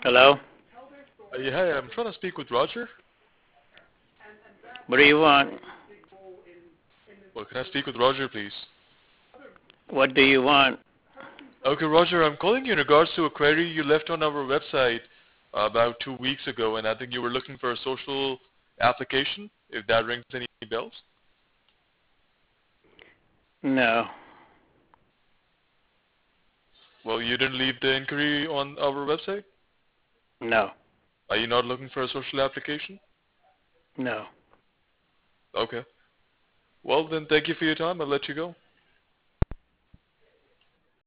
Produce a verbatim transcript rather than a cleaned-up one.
Hello? Uh, yeah, hi, I'm trying to speak with Roger. What do you want? Well, can I speak with Roger, please? What do you want? Okay, Roger, I'm calling you in regards to a query you left on our website uh, about two weeks ago, and I think you were looking for a social application, if that rings any bells. No. Well, you didn't leave the inquiry on our website? No. Are you not looking for a social application? No. Okay. Well, then thank you for your time. I'll let you go.